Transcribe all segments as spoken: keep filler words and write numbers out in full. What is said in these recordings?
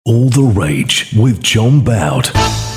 All the Rage with John Bout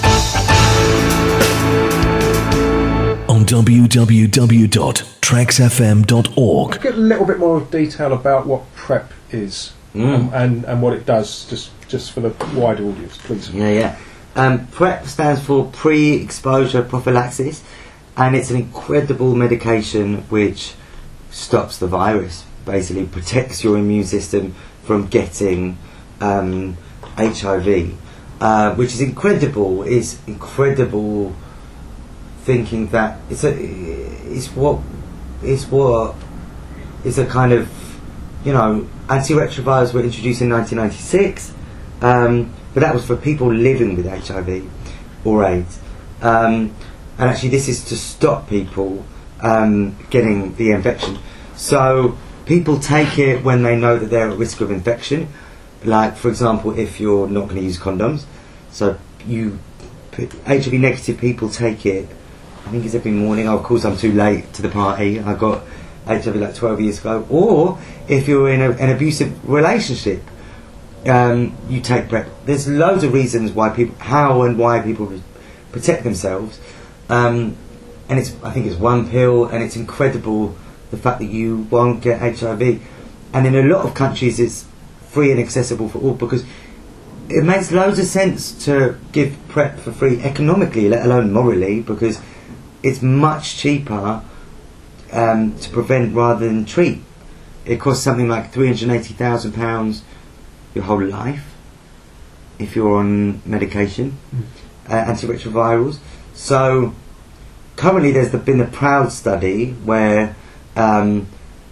on w w w dot tracks f m dot org. Get a little bit more detail about what PrEP is Mm. um, and, and what it does, just just for the wider audience, please. Yeah, yeah. Um, PrEP stands for pre-exposure prophylaxis, and it's an incredible medication which stops the virus, basically protects your immune system from getting um, H I V, uh, which is incredible. Is incredible thinking that it's a it's what it's what it's a kind of, you know, antiretrovirals were introduced in nineteen ninety-six, um, but that was for people living with H I V or AIDS, um, and actually this is to stop people um, getting the infection. So people take it when they know that they're at risk of infection. Like, for example, if you're not going to use condoms, so you H I V negative people take it. I think it's every morning. Oh, of course, I'm too late to the party. I got H I V like twelve years ago. Or if you're in a, an abusive relationship, um, you take PrEP. There's loads of reasons why people, how and why people protect themselves, um, and it's I think it's one pill, and it's incredible the fact that you won't get H I V, and in a lot of countries it's free and accessible for all, because it makes loads of sense to give PrEP for free economically, let alone morally, because it's much cheaper um, to prevent rather than treat. It costs something like three hundred eighty thousand pounds your whole life if you're on medication, mm. uh, antiretrovirals. So currently there's the, been a PROUD study where um,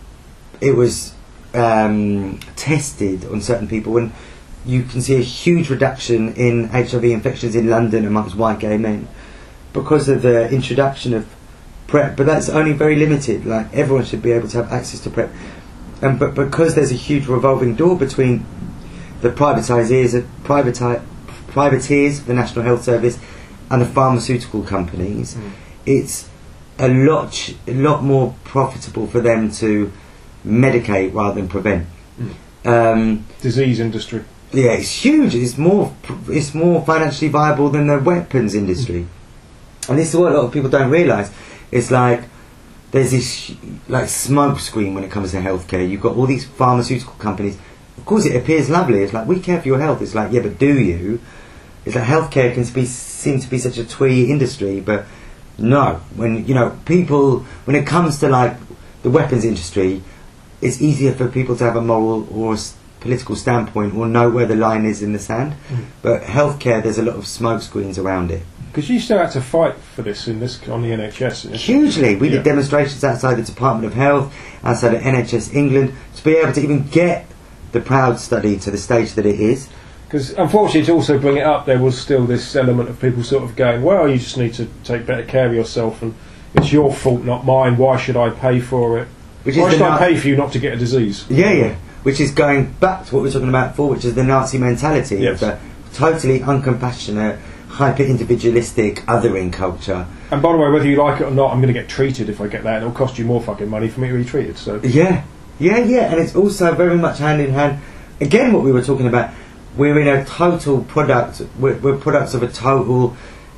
it was um, tested on certain people, and you can see a huge reduction in H I V infections in London amongst white gay men because of the introduction of PrEP. But that's only very limited. Like, everyone should be able to have access to PrEP, and but because there's a huge revolving door between the privatisers, privati- privateers of the National Health Service and the pharmaceutical companies, mm. it's a lot ch- a lot more profitable for them to medicate rather than prevent. Mm. Um, Disease industry. Yeah, it's huge. It's more it's more financially viable than the weapons industry. Mm. And this is what a lot of people don't realise. It's like there's this like smoke screen when it comes to healthcare. You've got all these pharmaceutical companies. Of course, it appears lovely. It's like, we care for your health. It's like, yeah, but do you? It's like healthcare can be seem to be such a twee industry, but no. When you know people, when it comes to like the weapons industry, it's easier for people to have a moral or a political standpoint or know where the line is in the sand. Mm. But healthcare, there's a lot of smoke screens around it. Because you still had to fight for this in this on the N H S. Hugely. We yeah. did demonstrations outside the Department of Health, outside of N H S England, to be able to even get the PROUD study to the stage that it is. Because unfortunately, to also bring it up, there was still this element of people sort of going, well, you just need to take better care of yourself, and it's your fault, not mine. Why should I pay for it? Which Why should I pay for you not to get a disease? Yeah, yeah. Which is going back to what we were talking about before, which is the Nazi mentality. Yes. The totally uncompassionate, hyper-individualistic othering culture. And by the way, whether you like it or not, I'm going to get treated if I get that, and it'll cost you more fucking money for me to be treated. So yeah, yeah, yeah. And it's also very much hand in hand. Again, what we were talking about, we're in a total product, we're, we're products of a total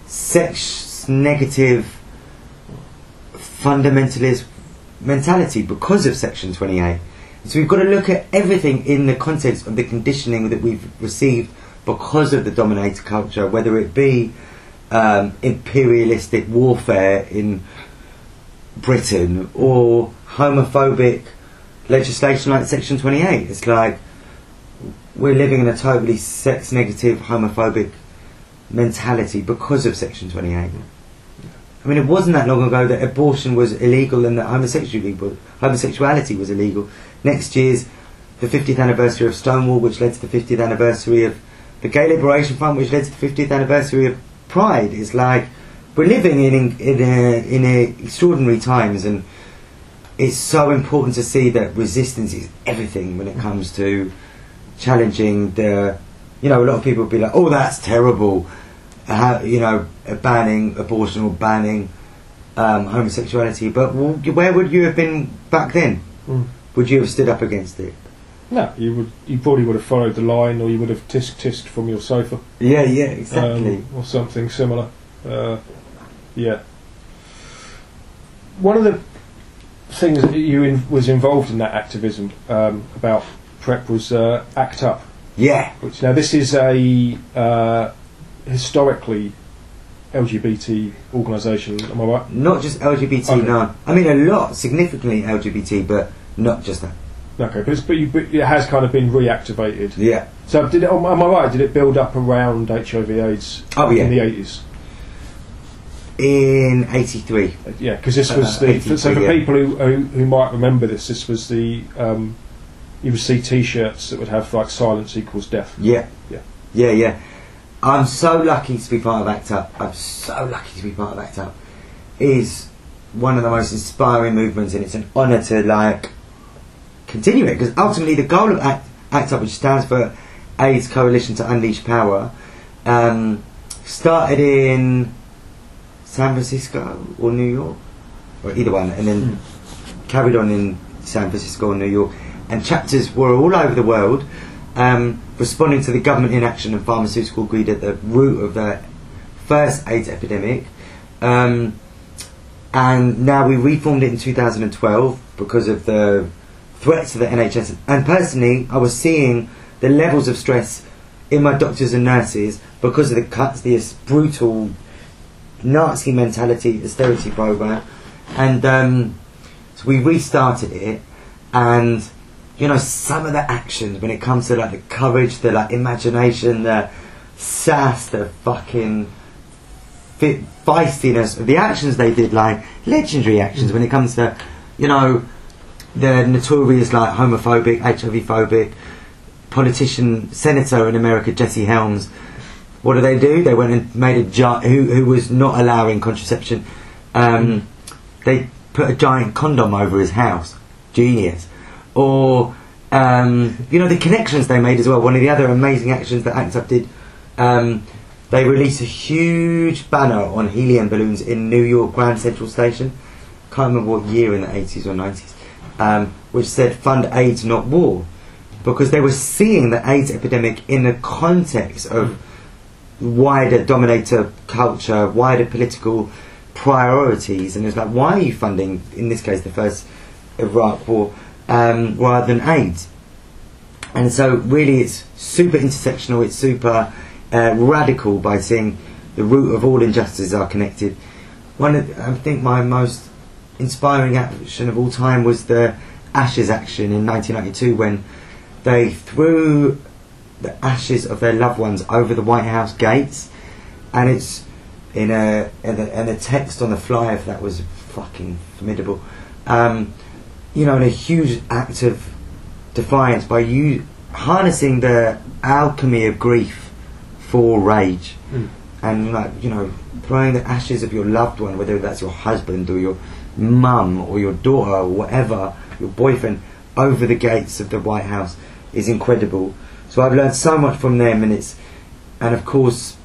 sex-negative, fundamentalist mentality because of Section twenty-eight. So we've got to look at everything in the context of the conditioning that we've received because of the dominator culture, whether it be um, imperialistic warfare in Britain or homophobic legislation like Section twenty-eight. It's like we're living in a totally sex-negative, homophobic mentality because of Section twenty-eight. I mean, it wasn't that long ago that abortion was illegal and that homosexuality, homosexuality was illegal. Next year's the fiftieth anniversary of Stonewall, which led to the fiftieth anniversary of the Gay Liberation Front, which led to the fiftieth anniversary of Pride. It's like we're living in in a, in a extraordinary times, and it's so important to see that resistance is everything when it comes to challenging the. You know, a lot of people will be like, "Oh, that's terrible," uh, you know, banning abortion or banning um, homosexuality. But well, where would you have been back then? Mm. Would you have stood up against it? No, you would. You probably would have followed the line, or you would have tisk tissed from your sofa. Yeah, yeah, exactly. Um, or something similar. Uh, yeah. One of the things that you in, was involved in that activism um, about PrEP was uh, ACT UP. Yeah. Which now this is a uh, historically L G B T organisation. Am I right? Not just L G B T. Okay. No, I mean a lot, significantly L G B T, but not just that. Okay, but, it's, but, you, but it has kind of been reactivated. Yeah. So did it, am I right? Did it build up around H I V/AIDS oh, yeah. in the eighties? In eighty-three. Yeah, because this was uh, the for, so for yeah. people who, who who might remember this, this was the um, you would see T-shirts that would have like silence equals death. Yeah. Yeah. Yeah, yeah. I'm so lucky to be part of ACT UP. I'm so lucky to be part of ACT UP. It is one of the most inspiring movements, and it's an honour to like continue it, because ultimately the goal of ACT, ACT UP, which stands for AIDS Coalition to Unleash Power, um, started in San Francisco or New York, or either one, and then mm. carried on in San Francisco or New York, and chapters were all over the world, um, responding to the government inaction and pharmaceutical greed at the root of the first AIDS epidemic. Um, and now we reformed it in two thousand twelve because of the threats to the N H S. And personally, I was seeing the levels of stress in my doctors and nurses because of the cuts, this brutal Nazi mentality austerity program. And um, so we restarted it, and you know, some of the actions when it comes to like the courage, the like imagination, the sass, the fucking fit feistiness of the actions they did, like legendary actions when it comes to, you know, the notorious like homophobic, H I V phobic politician, senator in America, Jesse Helms. What do they do? They went and made a giant, who who was not allowing contraception. Um, mm. They put a giant condom over his house. Genius. Or um, you know, the connections they made as well. One of the other amazing actions that ACT UP did. Um, They released a huge banner on helium balloons in New York Grand Central Station. Can't remember what year in the eighties or nineties. Um, which said "Fund AIDS, not war," because they were seeing the AIDS epidemic in the context of wider dominator culture, wider political priorities, and it's like, why are you funding, in this case, the first Iraq war, um, rather than AIDS? And so, really, it's super intersectional. It's super Uh, radical by seeing the root of all injustices are connected. One of, I think my most inspiring action of all time was the Ashes action in nineteen ninety-two, when they threw the ashes of their loved ones over the White House gates, and it's in a in a, in a text on the flyer that was fucking formidable. Um, you know, in a huge act of defiance by you harnessing the alchemy of grief for rage, mm. and like, you know, throwing the ashes of your loved one, whether that's your husband or your mum or your daughter or whatever, your boyfriend, over the gates of the White House is incredible. So I've learned so much from them, and it's, and of course,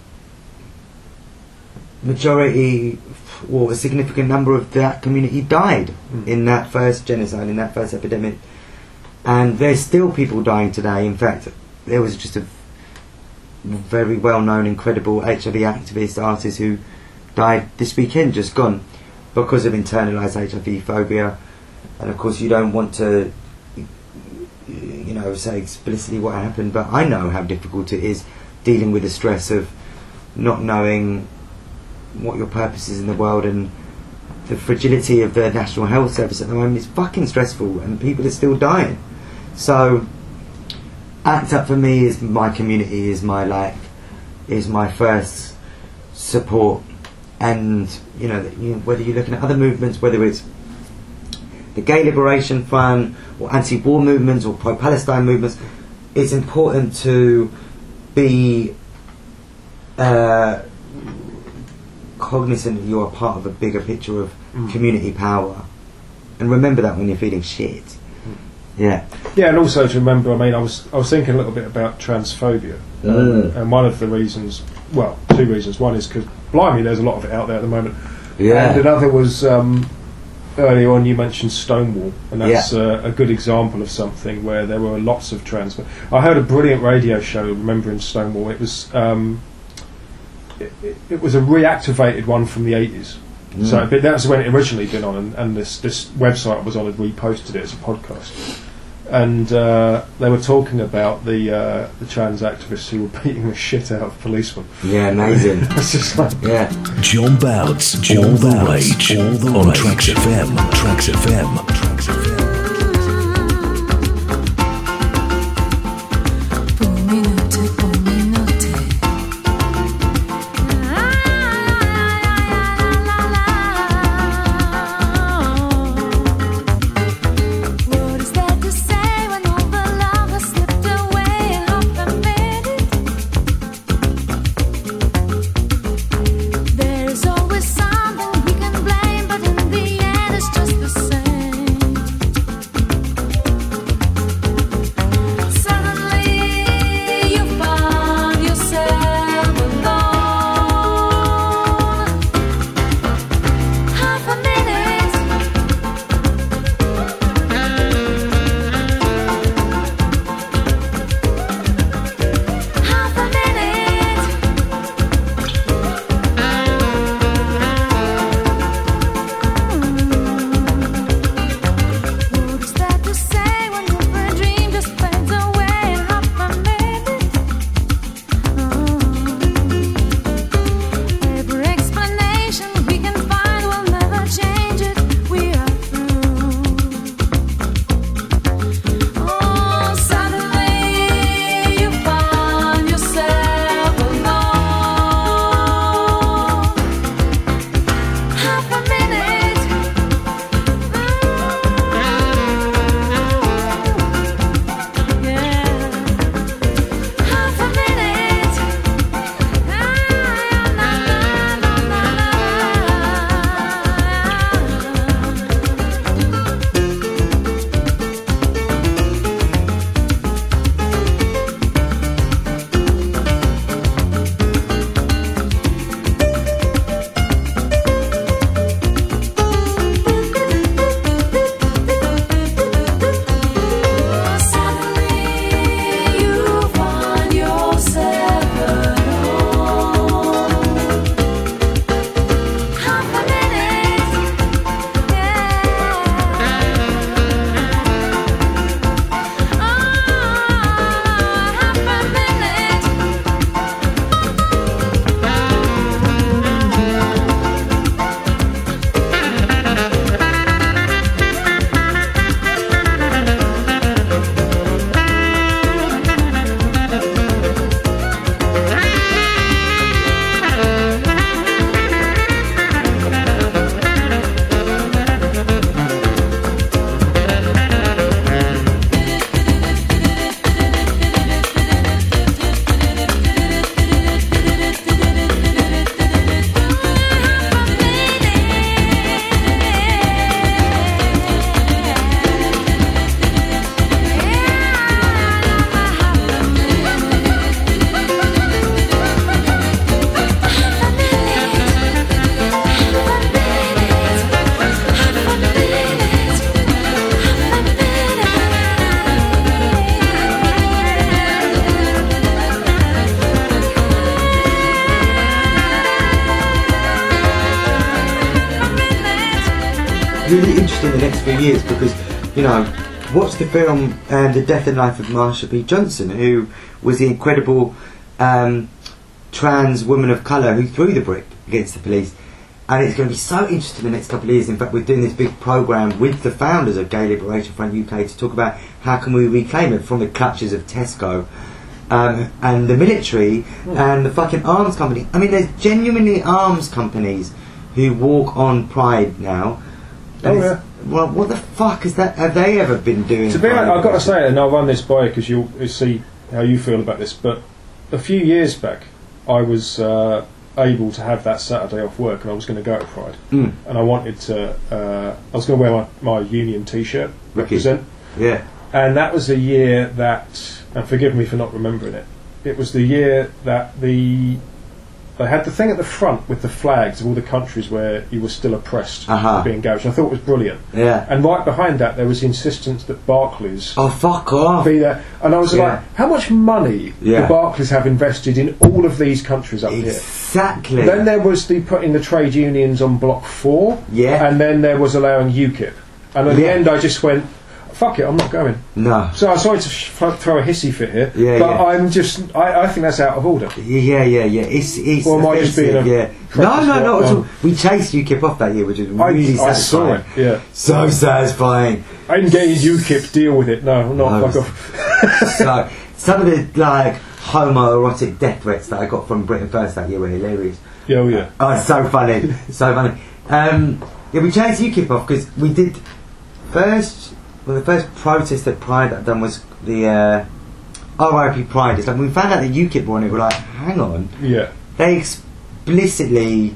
majority or a significant number of that community died mm. in that first genocide, in that first epidemic, and there's still people dying today. In fact, there was just a very well-known, incredible H I V activist artist who died this weekend, just gone, because of internalised H I V phobia. And of course, you don't want to, you know, say explicitly what happened, but I know how difficult it is dealing with the stress of not knowing what your purpose is in the world, and the fragility of the National Health Service at the moment is fucking stressful, and people are still dying. So ACT UP for me is my community, is my like, is my first support. And you know, you know, whether you're looking at other movements, whether it's the Gay Liberation Front or anti-war movements or pro-Palestine movements, it's important to be uh, cognizant that you are part of a bigger picture of mm. community power, and remember that when you're feeling shit. Yeah. Yeah, and also to remember, I mean, I was I was thinking a little bit about transphobia, mm. um, and one of the reasons, well, two reasons. One is because, blimey, there's a lot of it out there at the moment. Yeah. And another was um, earlier on you mentioned Stonewall, and that's Yeah. uh, a good example of something where there were lots of trans. I heard a brilliant radio show remembering Stonewall. It was um, it, it, it was a reactivated one from the eighties. Mm. So but that was when it originally been on, and, and this this website I was on had reposted it as a podcast. And uh, they were talking about the uh, the trans activists who were beating the shit out of policemen. Yeah, amazing. It's just like, Yeah. John Bouts, all the rage, all the on Tracks F M, Tracks F M, Tracks F M. There's always something we can blame, but in the end it's just the really interesting the next few years because, you know, watch the film um, The Death and Life of Marsha P. Johnson, who was the incredible um, trans woman of colour who threw the brick against the police. And it's going to be so interesting the next couple of years. In fact, we're doing this big programme with the founders of Gay Liberation Front U K to talk about how can we reclaim it from the clutches of Tesco um, and the military mm. and the fucking arms company. I mean, there's genuinely arms companies who walk on Pride now. Oh yeah. Well, what the fuck is that? Have they ever been doing? To be honest, I've got to say it, and I'll run this by because you'll, you'll see how you feel about this. But a few years back, I was uh, able to have that Saturday off work, and I was going to go to Pride, mm. and I wanted to. Uh, I was going to wear my, my union T-shirt, represent. Yeah. And that was the year that, and forgive me for not remembering it. It was the year that the they had the thing at the front with the flags of all the countries where you were still oppressed, Uh-huh. being gouged. I thought it was brilliant. Yeah. And right behind that, there was the insistence that Barclays Oh, fuck off. be there. And I was Yeah. like, how much money Yeah. do Barclays have invested in all of these countries up here? Exactly. Then there was the putting the trade unions on block four, Yeah. and then there was allowing UKIP. And at the Yeah. end, I just went, "Fuck it, I'm not going." No. So I'm sorry to sh- throw a hissy fit here, Yeah, but yeah. I'm just, I, I think that's out of order. Yeah, yeah, yeah. It's it's. Or am I just being a offensive, yeah. practice No, no, no. what- At all. We chased UKIP off that year, which is I, really I saw satisfying. it. Yeah, So satisfying. I didn't get UKIP. Deal with it. No, not No. fuck off. So some of the like homoerotic death threats that I got from Britain First that year were hilarious. Yeah, oh yeah. Oh, it's so funny, so funny. Um, yeah, we chased UKIP off because we did first. Well, the first protest at Pride that I've done was the uh, R I P Pride. It's like when we found out that UKIP were on it, we're like, hang on, Yeah. they explicitly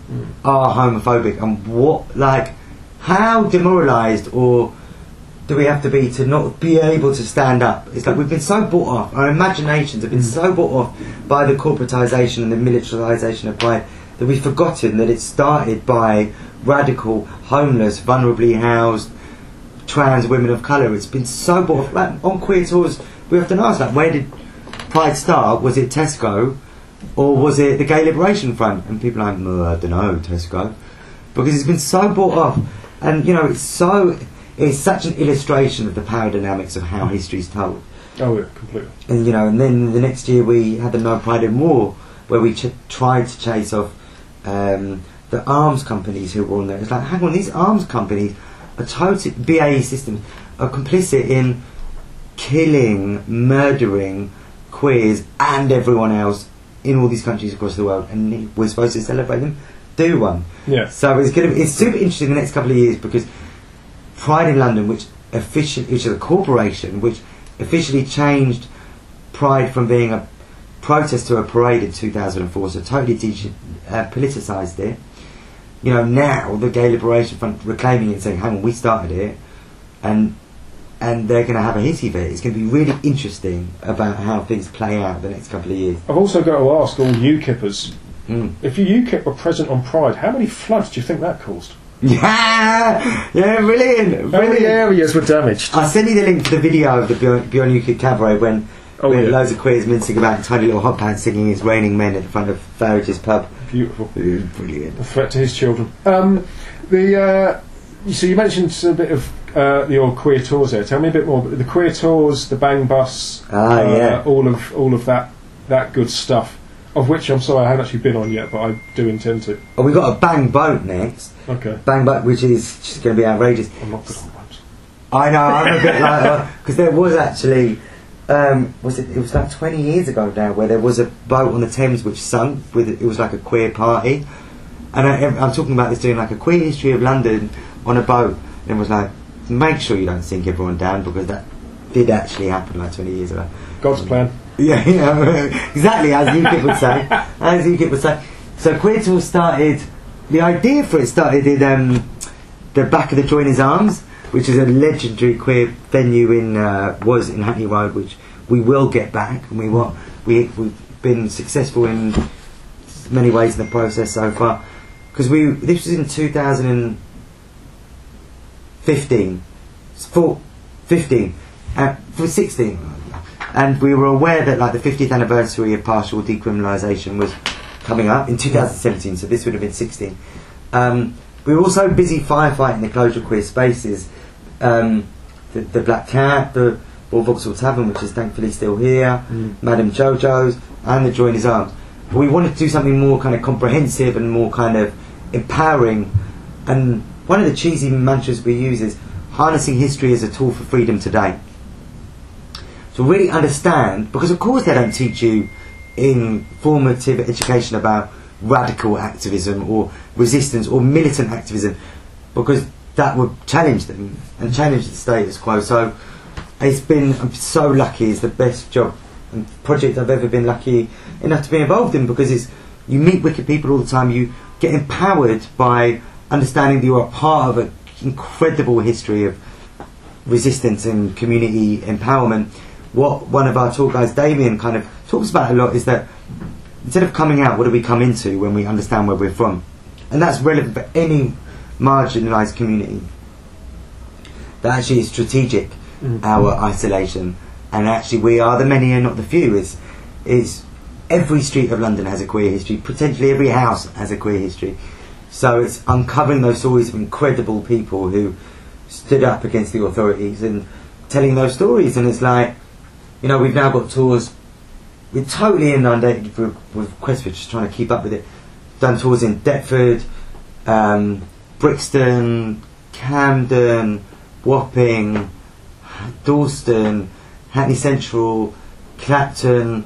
are homophobic, and what, like, how demoralised or do we have to be to not be able to stand up? It's like we've been so bought off, our imaginations have been so bought off by the corporatisation and the militarisation of Pride that we've forgotten that it started by radical, homeless, vulnerably housed trans women of colour. It's been so bought off. Like, on queer tours, we often ask, like, where did Pride start? Was it Tesco? Or was it the Gay Liberation Front? And people are like, oh, I don't know, Tesco. Because it's been so bought off. And, you know, it's so... It's such an illustration of the power dynamics of how history's told. Oh yeah, completely. And, you know, and then the next year we had the No Pride in War, where we ch- tried to chase off um, the arms companies who were on there. It's like, hang on, these arms companies are totally... B A E systems are complicit in killing, murdering queers and everyone else in all these countries across the world, and we're supposed to celebrate them. Do one. Yeah. So it's going to be, it's super interesting the next couple of years because Pride in London, which officially, which is a corporation, which officially changed Pride from being a protest to a parade in two thousand four, so totally de- uh, politicised it. You know, now the Gay Liberation Front reclaiming it and saying, hang on, we started it, and and they're going to have a hissy fit. It's going to be really interesting about how things play out the next couple of years. I've also got to ask all UKIPers, Mm. if you UKIP were present on Pride, how many floods do you think that caused? Yeah, yeah, brilliant, How many brilliant. areas were damaged? I'll send you the link to the video of the Beyond, Beyond UKIP cabaret when, Oh, when yeah. loads of queers mincing about tiny little hot pants singing It's Raining Men at the front of Farrage's pub. Beautiful. Ooh, brilliant. A threat to his children. Um, the uh, so you mentioned a bit of uh, your queer tours there. Tell me a bit more. The queer tours, the Bang Bus, Ah, uh, yeah. all of all of that that good stuff. Of which I'm sorry I haven't actually been on yet, but I do intend to. Oh, we've got a Bang Boat next. Okay. Bang Boat, which is just going to be outrageous. I'm not good on boats. I know, I'm a bit like because there was actually um, was it? It was like twenty years ago now, where there was a boat on the Thames which sunk. With it was like a queer party, and I, I'm talking about this doing like a queer history of London on a boat, and it was like, make sure you don't sink everyone down because that did actually happen like twenty years ago. God's plan. Yeah, yeah, exactly as UKIP would say. As UKIP would say. So Queer Tour started. The idea for it started in um, the back of the Joiners Arms, which is a legendary queer venue in uh, was in Hackney Road, which we will get back, and we want we we've been successful in many ways in the process so far. Because we this was in two thousand fifteen, for fifteen, uh, for sixteen. And we were aware that like the fiftieth anniversary of partial decriminalisation was coming up in two thousand seventeen, so this would have been sixteen. Um, we were also busy firefighting the closure of queer spaces, um, the, the Black Cat, the Old Vauxhall Tavern, which is thankfully still here, Mm. Madame Jojo's, and the Joiners Arms. But we wanted to do something more kind of comprehensive and more kind of empowering. And one of the cheesy mantras we use is harnessing history as a tool for freedom today. To really understand, because of course they don't teach you in formative education about radical activism or resistance or militant activism, because that would challenge them and challenge the status quo. So it's been, I'm so lucky, it's the best job and project I've ever been lucky enough to be involved in, because it's, you meet wicked people all the time, you get empowered by understanding that you're a part of an incredible history of resistance and community empowerment. What one of our tour guides, Damien, kind of talks about a lot is that instead of coming out, what do we come into when we understand where we're from? And that's relevant for any marginalised community. That actually is strategic, Mm. our isolation, and actually we are the many and not the few. Is is every street of London has a queer history. Potentially every house has a queer history. So it's uncovering those stories of incredible people who stood up against the authorities and telling those stories. And it's like, you know, we've now got tours. We're totally inundated with, with requests. We're just trying to keep up with it. Done tours in Deptford, um, Brixton, Camden, Wapping, Dalston, Hackney Central, Clapton,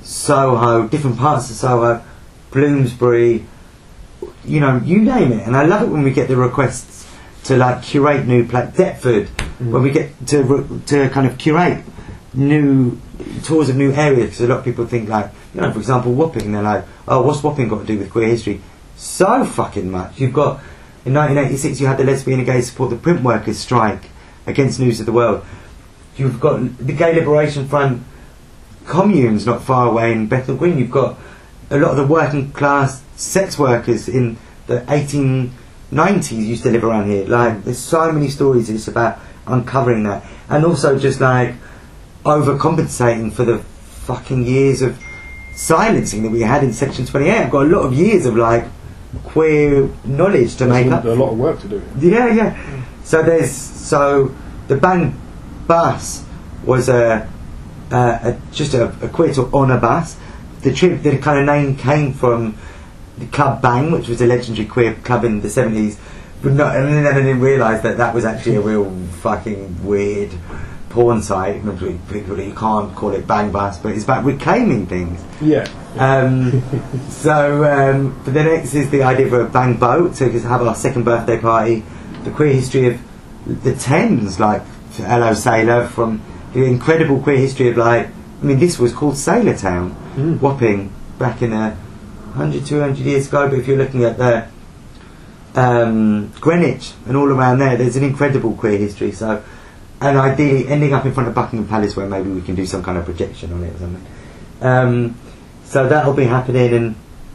Soho, different parts of Soho, Bloomsbury, you know, you name it. And I love it when we get the requests to like curate new pla- Deptford, mm. when we get to re- to kind of curate new tours of new areas, because a lot of people think like, you know, for example, Wapping, they're like, oh, what's Wapping got to do with queer history? So fucking much. You've got, in nineteen eighty-six you had the lesbian and gay support the print workers strike against News of the World. You've got the Gay Liberation Front communes not far away in Bethnal Green. You've got a lot of the working class sex workers in the eighteen nineties used to live around here. Like, there's so many stories. It's about uncovering that, and also just like overcompensating for the fucking years of silencing that we had in Section twenty-eight. I've got a lot of years of like queer knowledge to There's make a, up. a lot of work to do. Yeah, yeah. So there's so the Bang Bus was a, a, a just a, a queer tour on a bus. The trip, the kind of name came from the Club Bang, which was a legendary queer club in the seventies. But not, and then I didn't realise that that was actually a real fucking weird porn site. People, you can't call it Bang Bus, but it's about reclaiming things. Yeah. Um, so, um, but the next is the idea of a Bang Boat. So we can have our second birthday party, the queer history of the Thames, like Hello Sailor, from the incredible queer history of like, I mean, this was called Sailor Town, Mm. Wapping, back in a hundred, two hundred years ago. But if you're looking at the um, Greenwich and all around there, there's an incredible queer history. So, and ideally ending up in front of Buckingham Palace, where maybe we can do some kind of projection on it or something. Um, so that'll be happening. And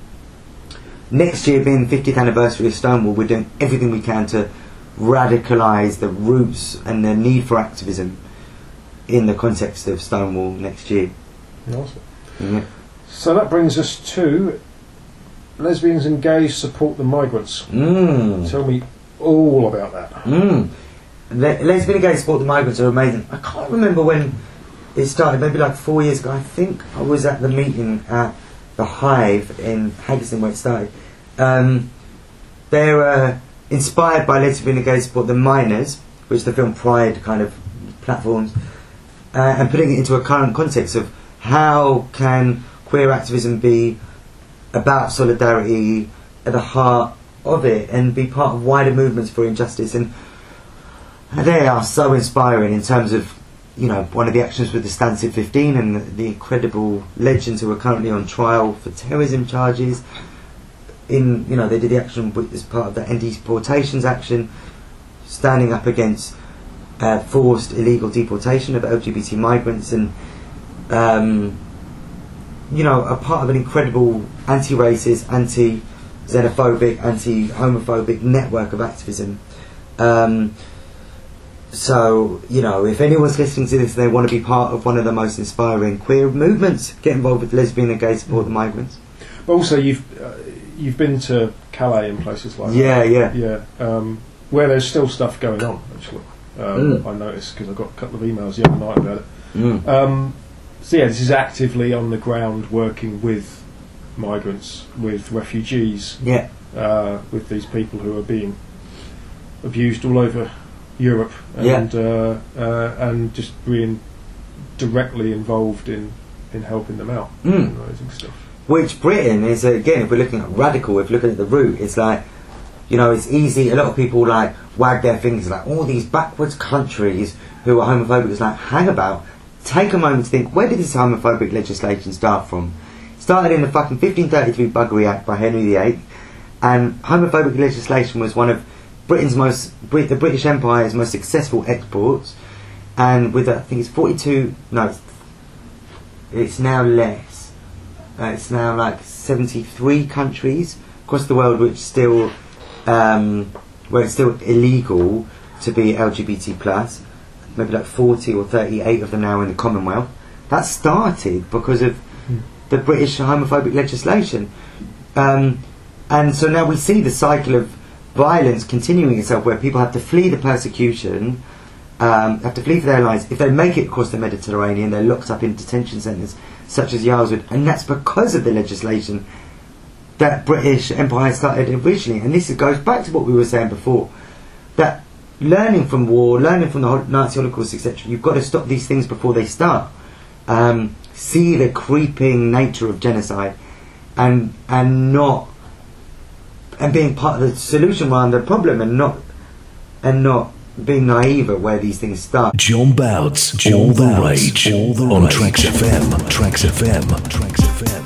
next year, being the fiftieth anniversary of Stonewall, we're doing everything we can to radicalise the roots and the need for activism in the context of Stonewall next year. Awesome. Yeah. So that brings us to lesbians and gays support the migrants. Mm. Tell me all about that. Mm. Le- lesbian and gay support the migrants are amazing. I can't remember when it started, maybe like four years ago. I think I was at the meeting at the Hive in Haggerston where it started. Um, they're uh, inspired by lesbian and gay support the Miners, which the film Pride kind of platforms, uh, and putting it into a current context of how can queer activism be about solidarity at the heart of it and be part of wider movements for injustice. And they are so inspiring in terms of, you know, one of the actions with the Stansted fifteen and the, the incredible legends who are currently on trial for terrorism charges. In, you know, they did the action with, as part of the anti-deportations action, standing up against uh, forced illegal deportation of L G B T migrants, and um, you know, a part of an incredible anti-racist, anti-xenophobic, anti-homophobic network of activism. Um, so, you know, if anyone's listening to this and they want to be part of one of the most inspiring queer movements, get involved with lesbian and gay support the migrants. But also, you've uh, you've been to Calais and places like Yeah, that. yeah. Yeah, um, where there's still stuff going on, actually. Um, Mm. I noticed because I got a couple of emails the other night about it. Mm. Um, so yeah, this is actively on the ground working with migrants, with refugees, Yeah. uh, with these people who are being abused all over Europe, and uh, uh, and just being directly involved in, in helping them out. Mm. Amazing stuff. Which Britain is, again, if we're looking at radical, if we're looking at the root, it's like, you know, it's easy, a lot of people like wag their fingers like, all these backwards countries who are homophobic. It's like, hang about, take a moment to think, where did this homophobic legislation start from? It started in the fucking fifteen thirty-three Buggery Act by Henry the Eighth, and homophobic legislation was one of Britain's most, Brit- the British Empire's most successful exports, and with, uh, I think it's forty-two, no, it's, it's now less. Uh, it's now like seventy-three countries across the world which still, um, where it's still illegal to be L G B T plus. Maybe like forty or thirty-eight of them now in the Commonwealth. That started because of mm. the British homophobic legislation. Um, and so now we see the cycle of violence continuing itself, where people have to flee the persecution, um, have to flee for their lives. If they make it across the Mediterranean, they're locked up in detention centres such as Yarlswood, and that's because of the legislation that British Empire started originally. And this goes back to what we were saying before, that learning from war, learning from the Nazi Holocaust, et cetera, you've got to stop these things before they start. Um, see the creeping nature of genocide, and and not and being part of the solution rather than the problem, and not and not being naive at where these things start. John Bouts, all the rage, all the on Tracks F M, Tracks F M, Tracks F M.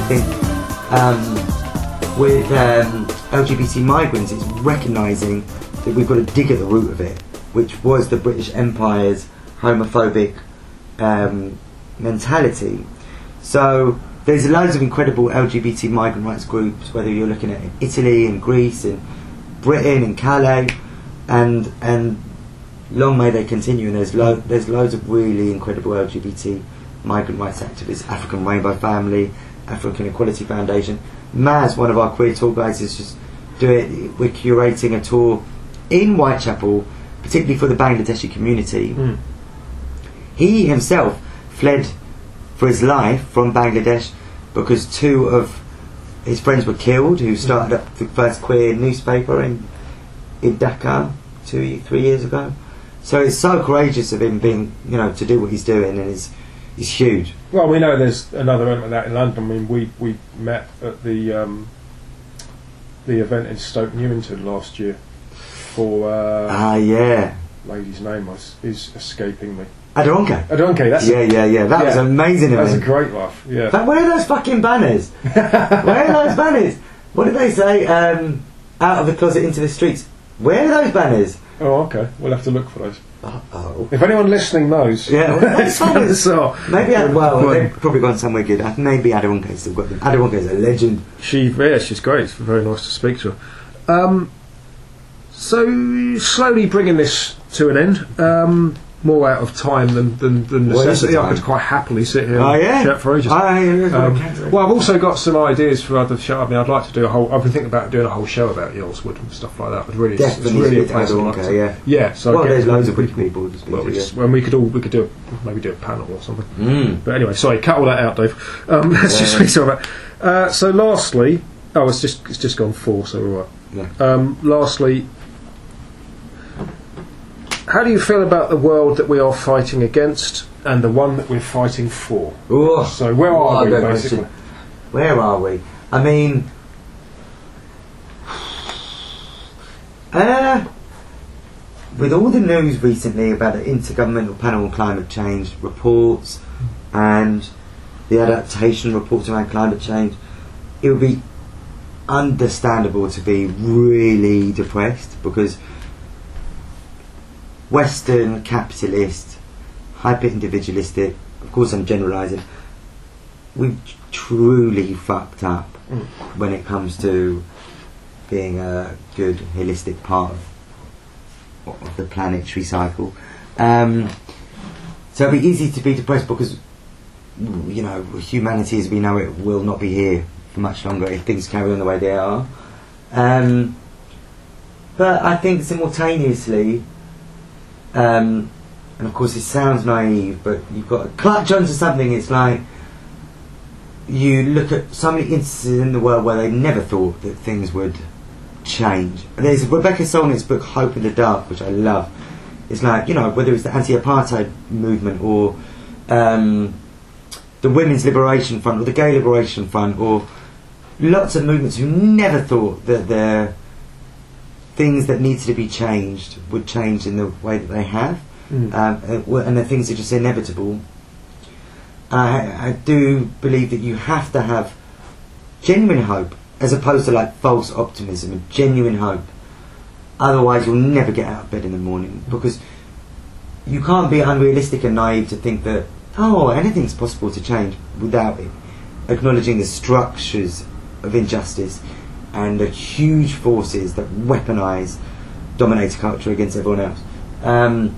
think um, with um, L G B T migrants, it's recognising that we've got to dig at the root of it, which was the British Empire's homophobic um, mentality. So there's loads of incredible L G B T migrant rights groups, whether you're looking at Italy and Greece and Britain and Calais, and and long may they continue. And there's lo- there's loads of really incredible L G B T migrant rights activists, African Rainbow Family, African Equality Foundation. Maz, one of our queer tour guides, is just doing. We're curating a tour in Whitechapel, particularly for the Bangladeshi community. Mm. He himself fled for his life from Bangladesh because two of his friends were killed, who started up the first queer newspaper in in Dhaka two, three years ago. So it's so courageous of him being, you know, to do what he's doing, and it's, it's huge. Well, we know there's another event like that in London. I mean, we, we met at the um, the event in Stoke Newington last year for... Uh, Ah, yeah. lady's name was, is escaping me. Adoronke. Adoronke, that's Yeah, it. yeah, yeah. That Yeah. was amazing That of was a him. great laugh, yeah. But where are those fucking banners? Where are those banners? What did they say? Um, out of the closet into the streets. Where are those banners? Oh, okay. We'll have to look for those. Uh-oh. If anyone listening knows, Yeah, it's bizarre. Maybe, I, well, Well, they've probably gone somewhere good. Uh, Maybe Adoronke's still got them. Adoronke's a legend. She, yeah, she's great. It's very nice to speak to her. Um, so, slowly bringing this to an end. Um, more out of time than, than, than What is the necessity. I time? could quite happily sit here Oh, and yeah? chat for ages. Oh, yeah, yeah, Um, yeah. well, I've also got some ideas for other show. I mean, I'd like to do a whole. I've been thinking about doing a whole show about Earlswood and stuff like that. It's really, it's Definitely really a speak to place I'd like Adoronke, to- yeah. Yeah. So Well, get there's loads of people- British people to speak Well, to, we yeah. just, well, we could all we could do a, maybe do a panel or something. Mm. But anyway, sorry, cut all that out, Dave. Um, let's just Yeah. speak about. Uh, so, lastly, oh, it's just it's just gone four, so we're all right. Yeah. Um, lastly, how do you feel about the world that we are fighting against and the one that we're fighting for? Ooh. So, where Oh, are we good basically? question. Where are we? I mean, uh, with all the news recently about the Intergovernmental Panel on Climate Change reports and the adaptation reports around climate change, it would be understandable to be really depressed, because Western capitalist, hyper-individualistic, of course I'm generalising, we've truly fucked up Mm. when it comes to being a good holistic part of, of the planetary cycle. Um, so it'd be easy to be depressed because, you know, humanity as we know it will not be here for much longer if things carry on the way they are. Um, but I think simultaneously, um, and of course it sounds naive, but you've got to clutch onto something. It's like you look at so many instances in the world where they never thought that things would change. There's Rebecca Solnit's book Hope in the Dark, which I love. It's like, you know, whether it's the anti-apartheid movement or um, the Women's Liberation Front or the Gay Liberation Front, or lots of movements who never thought that their things that needed to be changed would change in the way that they have. Mm. Um, and the things are just inevitable. I, I do believe that you have to have genuine hope as opposed to like false optimism, and genuine hope. Otherwise you'll never get out of bed in the morning, because you can't be unrealistic and naive to think that, oh, anything's possible to change without it, acknowledging the structures of injustice and the huge forces that weaponise dominator culture against everyone else. Um,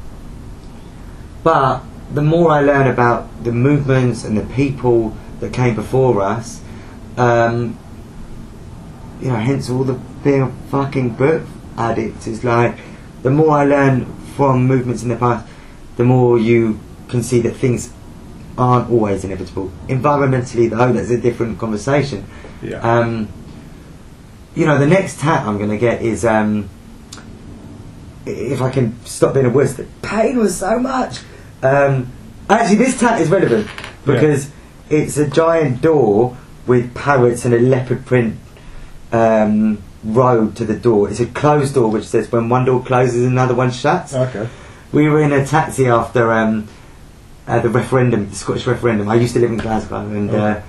but the more I learn about the movements and the people that came before us, um, you know, hence all the being a fucking book addict, is like, the more I learn from movements in the past, the more you can see that things aren't always inevitable. Environmentally, though, that's a different conversation. Yeah. Um, you know, the next tat I'm going to get is, um, if I can stop being a wuss, the pain was so much. Um, actually, this tat is relevant because yeah. it's a giant door with parrots and a leopard print um, road to the door. It's a closed door which says when one door closes, another one shuts. Okay. We were in a taxi after um, uh, the referendum, the Scottish referendum. I used to live in Glasgow, and oh. uh,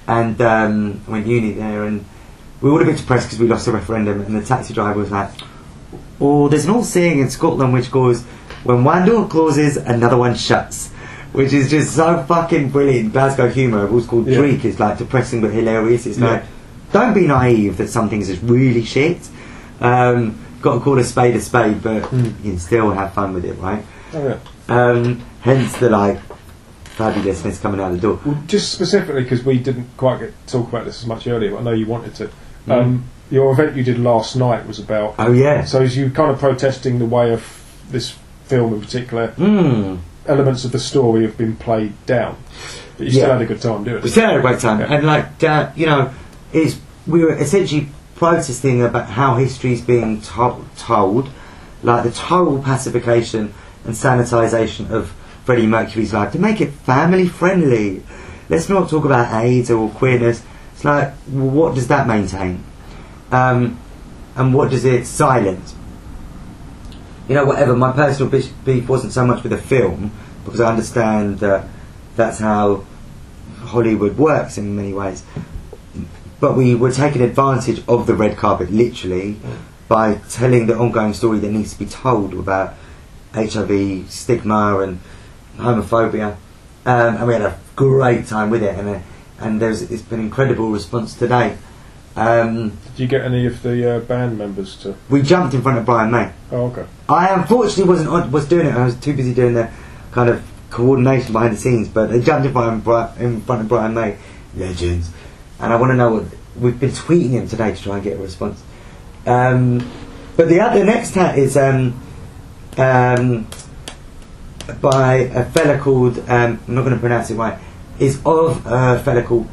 and um, I went uni there, and we were all a bit depressed because we lost the referendum, and the taxi driver was like, oh, there's an old saying in Scotland which goes, when one door closes, another one shuts. Which is just so fucking brilliant. Glasgow humour, it was called Yeah. Dreek, it's like depressing but hilarious. It's Yeah. like, don't be naive that some things is really shit. Um, got to call a spade a spade, but Mm. you can still have fun with it, right? Oh, yeah. Um, hence the like fabulousness coming out the door. Well, just specifically because we didn't quite get to talk about this as much earlier, but I know you wanted to. Mm. Um, your event you did last night was about. Oh yeah. So is you kind of protesting the way of this film in particular? Mm. Elements of the story have been played down, but you still Yeah. had a good time doing We it. still had a great time, Yeah. and like uh, you know, it's we were essentially protesting about how history's being to- told, like the total pacification and sanitisation of Freddie Mercury's life to make it family friendly. Let's not talk about AIDS or queerness. It's like, well, what does that maintain, um, and what does it silence? You know, whatever. My personal beef beef wasn't so much with the film, because I understand that that's how Hollywood works in many ways. But we were taking advantage of the red carpet, literally, by telling the ongoing story that needs to be told about H I V, stigma, and homophobia. Um, and we had a great time with it, and uh, and there's it's been an incredible response today. Um, Did you get any of the uh, band members to? we jumped in front of Brian May. Oh, okay. I unfortunately wasn't on, was doing it. I was too busy doing the kind of coordination behind the scenes. But they jumped in front of, Bri- in front of Brian May, legends. And I want to know what we've been tweeting him today to try and get a response. Um, but the other next hat is um, um, by a fella called um, I'm not going to pronounce it right. Is of a fella called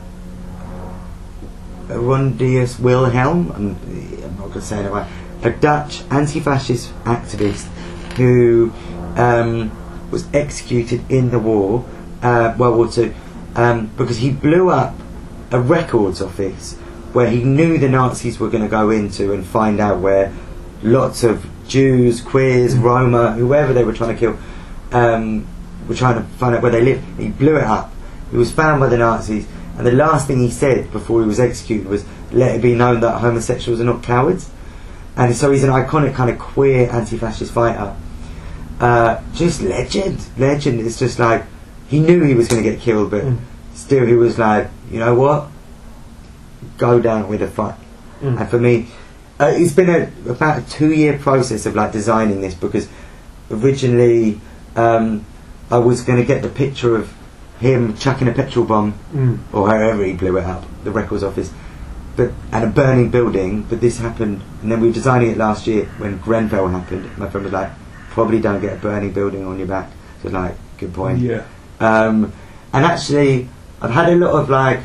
Rondius Wilhelm. I'm, I'm not going to say it right. A Dutch anti-fascist activist who um, was executed in the war, uh, World War Two, um, because he blew up a records office where he knew the Nazis were going to go into and find out where lots of Jews, queers, Roma, whoever they were trying to kill, um, were trying to find out where they lived. He blew it up. He was found by the Nazis, and the last thing he said before he was executed was, "Let it be known that homosexuals are not cowards." And so he's an iconic kind of queer anti-fascist fighter. Uh, just legend, legend. It's just like, he knew he was going to get killed, but Mm. still he was like, you know what? Go down with a fight. Mm. And for me, uh, it's been a, about a two-year process of like designing this, because originally um, I was going to get the picture of him chucking a petrol bomb, Mm. or however he blew it up, the records office, but and a burning building. But this happened, and then we were designing it last year when Grenfell happened. My friend was like, probably don't get a burning building on your back. So like, good point. Yeah. Um, and actually, I've had a lot of like,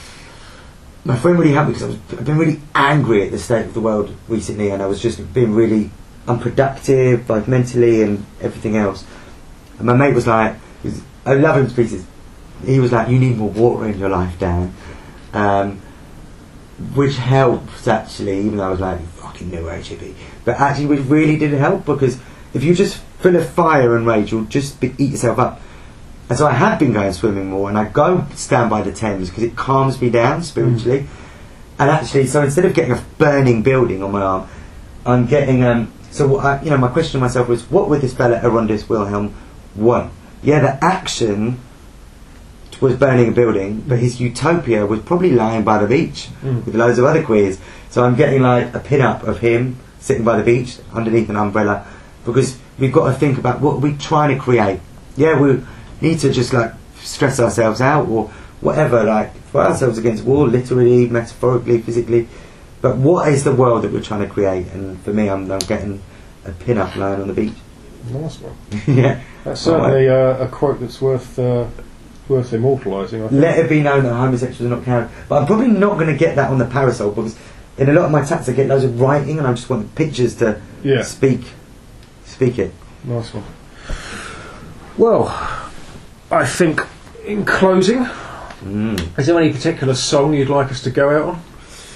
my friend really helped me because I was, I've been really angry at the state of the world recently, and I was just being really unproductive, both mentally and everything else. And my mate was like, he was, I love him to pieces. He was like, you need more water in your life, Dan. Um, which helps actually, even though I was like, fucking no H I V. But actually, which really did help, because if you just full of fire and rage, you'll just be, eat yourself up. And so I have been going swimming more, and I go stand by the Thames because it calms me down spiritually. Mm. And actually, so instead of getting a burning building on my arm, I'm getting um. So what I, you know, my question to myself was, what would this fella Arondis Wilhelm want? Yeah, the action was burning a building, but his utopia was probably lying by the beach Mm. with loads of other queers. So I'm getting like a pin-up of him sitting by the beach underneath an umbrella, because we've got to think about what we're trying to create. Yeah, we need to just like stress ourselves out or whatever, like fight ourselves against war, literally, metaphorically, physically. But what is the world that we're trying to create? And for me, I'm, I'm getting a pin-up lying on the beach. Nice one. Yeah, That's certainly uh, a quote that's worth uh, worth immortalising, I think. let it be known that homosexuals are not counted. But I'm probably not going to get that on the parasol, because in a lot of my tats I get loads of writing, and I just want the pictures to Yeah. speak speak it. Nice one. Well, I think in closing, Mm. is there any particular song you'd like us to go out on?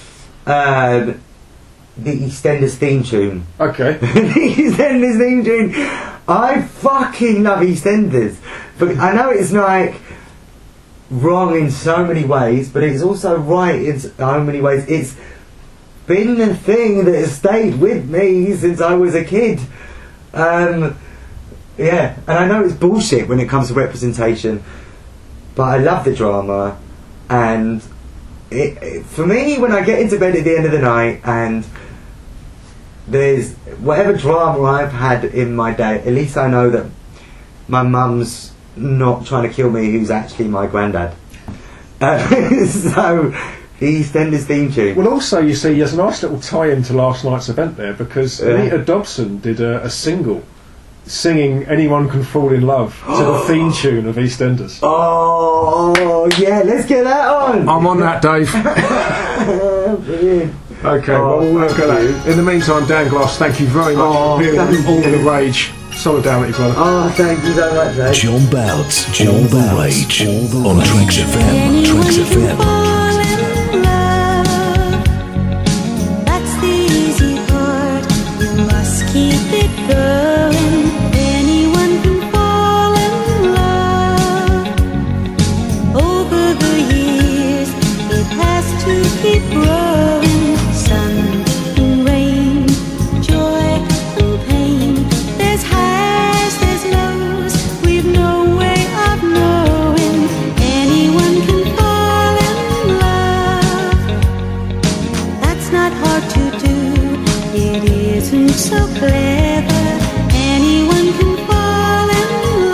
Um, the EastEnders theme tune. Okay. The EastEnders theme tune. I fucking love EastEnders. But I know it's like, wrong in so many ways, but it's also right in so many ways. It's been the thing that has stayed with me since I was a kid. Um, yeah, and I know it's bullshit when it comes to representation, but I love the drama, and it, it, for me, when I get into bed at the end of the night and there's whatever drama I've had in my day, at least I know that my mum's not trying to kill me, who's actually my granddad. Uh, so, the EastEnders theme tune. Well, also, you see, there's a nice little tie-in to last night's event there, because Yeah. Anita Dobson did a, a single singing Anyone Can Fall in Love to the theme tune of EastEnders. Oh, yeah, let's get that on! I'm on that, Dave. Brilliant. Okay, Oh, well, we'll thank go you. that. In the meantime, Dan Glass, thank you very much Oh, for appearing thank on All you. the Rage. Solidarity, brother. Oh, thank you so much, mate. John Bouts, All the Rage, on Tracks F M. Tracks F M. Fall in love. That's the easy part. You must keep it going. Anyone can fall in love. Over the years, it has to keep growing. Sun and rain, joy and pain. There's highs, there's lows. We've no way of knowing. Anyone can fall in love. That's not hard to do. It isn't so clever. Anyone can fall in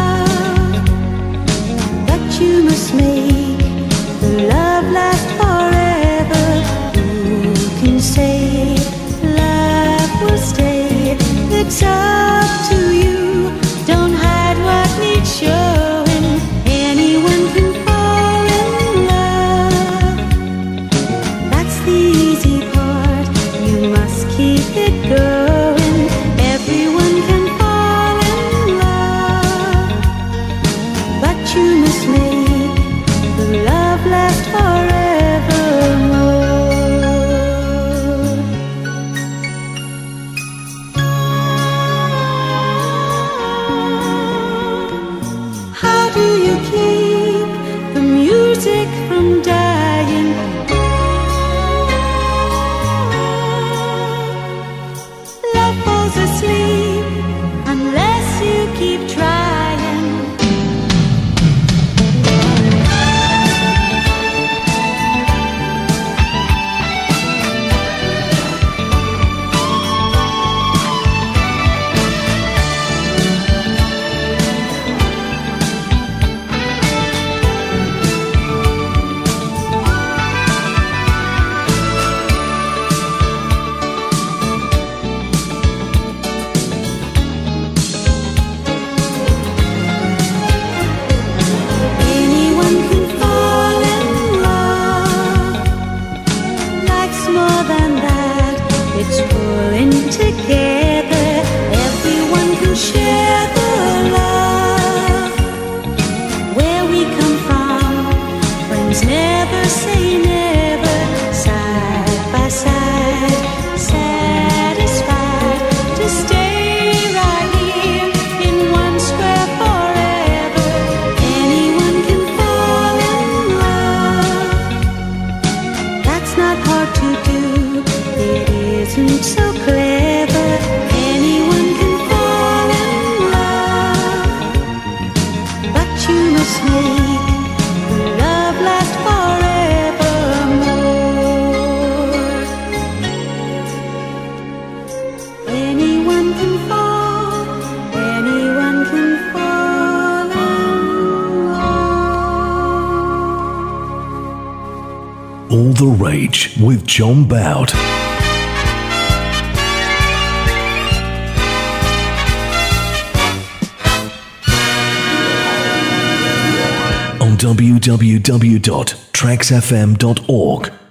love. But you must make the love last forever. Who can say love will stay? It's up to you. Don't hide what needs showing. Anyone can fall in love. That's the easy part. You must keep it going. Everyone can fall in love. But you must make the love last forevermore. How do you keep the music from dying? Love falls asleep unless you keep trying. Anyone can fall in love. Life's more than that. It's pulling together. Everyone can share the love. Where we come from, friends never say never. Side by side, satisfied to stay right here in one square forever. Anyone can fall in love. That's not hard to do. It isn't so clever. Anyone can fall in love. But you must make the love last forevermore. Anyone can fall. Anyone can fall in love. All the Rage with John Bout. On w w w dot tracks f m dot org.